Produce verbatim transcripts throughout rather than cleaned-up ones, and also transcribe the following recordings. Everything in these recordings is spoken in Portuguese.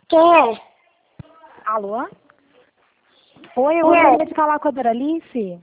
Quem é? Alô? Oi, eu Quem gostaria é? de falar com a Doralice.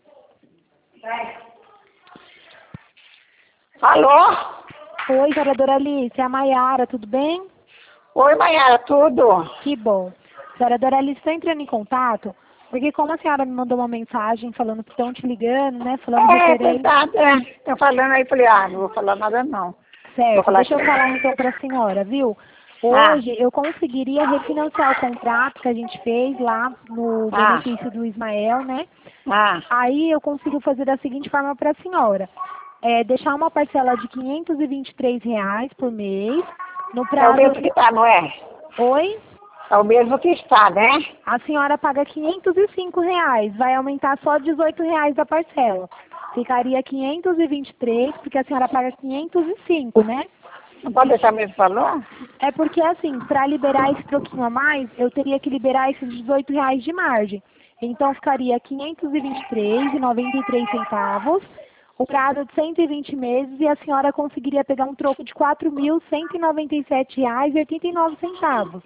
Alô? Oi, senhora Doralice, é a Maiara, tudo bem? Oi, Maiara, tudo? Que bom. Senhora Doralice, estou entrando em contato, porque como a senhora me mandou uma mensagem falando que estão te ligando, né, falando É, referente... verdade, é. Estão falando aí, falei, ah, não vou falar nada não. Vou Certo, falar deixa eu aqui. falar então para a senhora, viu? Ah, Hoje eu conseguiria refinanciar o contrato que a gente fez lá no ah, benefício do Ismael, né? ah. Aí eu consigo fazer da seguinte forma para a senhora. É, deixar uma parcela de quinhentos e vinte e três reais por mês, no É o prazo... mesmo que está, não é? Oi? É o mesmo que está, né? A senhora paga quinhentos e cinco reais, vai aumentar só dezoito reais a parcela. Ficaria quinhentos e vinte e três, porque a senhora paga quinhentos e cinco, né? Não pode deixar o mesmo valor? É porque, assim, para liberar esse troquinho a mais, eu teria que liberar esses dezoito reais de margem. Então, ficaria quinhentos e vinte e três reais e noventa e três centavos, o prazo de cento e vinte meses, e a senhora conseguiria pegar um troco de quatro mil cento e noventa e sete reais e oitenta e nove centavos.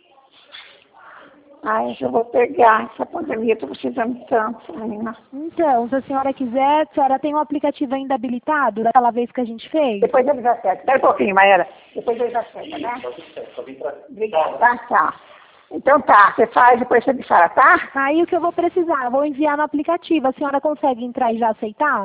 Ai, eu vou pegar essa pandemia, estou precisando tanto, menina. Então, se a senhora quiser, a senhora tem o aplicativo ainda habilitado, daquela vez que a gente fez? Depois ele já acerta. Espera um pouquinho, Maiara. Depois ele já acerta, né? Obrigada. Tá, tá. Então tá, você faz, depois você me fala, tá? Aí o que eu vou precisar, eu vou enviar no aplicativo. A senhora consegue entrar e já aceitar?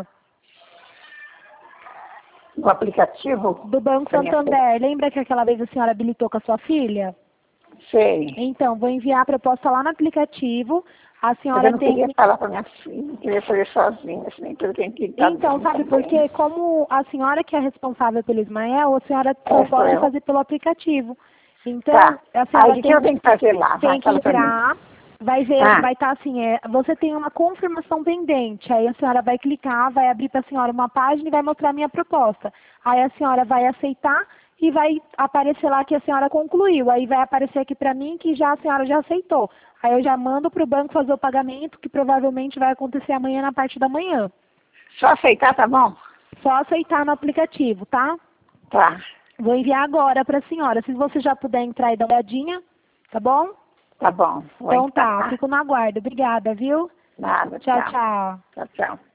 No aplicativo? Do Banco Pra mim Santander. Lembra que aquela vez a senhora habilitou com a sua filha? Sei. Então, vou enviar a proposta lá no aplicativo. A Mas senhora eu não tem queria que... falar pra minha filha, não queria fazer sozinha, assim, tudo tem que estar Então, sabe por quê? Como a senhora que é responsável pelo Ismael, a senhora só É, sou pode eu. fazer pelo aplicativo. Então, Tá. a Aí o senhora que, que tem, eu tenho que fazer lá? Vai, tem que fala pra mim. entrar, vai ver, Ah, vai estar assim, é, você tem uma confirmação pendente. Aí a senhora vai clicar, vai abrir para a senhora uma página e vai mostrar a minha proposta. Aí a senhora vai aceitar e vai aparecer lá que a senhora concluiu. Aí vai aparecer aqui para mim que já a senhora já aceitou. Aí eu já mando para o banco fazer o pagamento, que provavelmente vai acontecer amanhã na parte da manhã. só aceitar, tá bom? Só aceitar no aplicativo, tá? Tá. Vou enviar agora para a senhora. Se você já puder entrar e dar uma olhadinha, tá bom? Tá bom. Vou Então entrar, tá, tá? fico no aguardo. Obrigada, viu? Nada, Tchau, tchau. tchau. Tchau, tchau.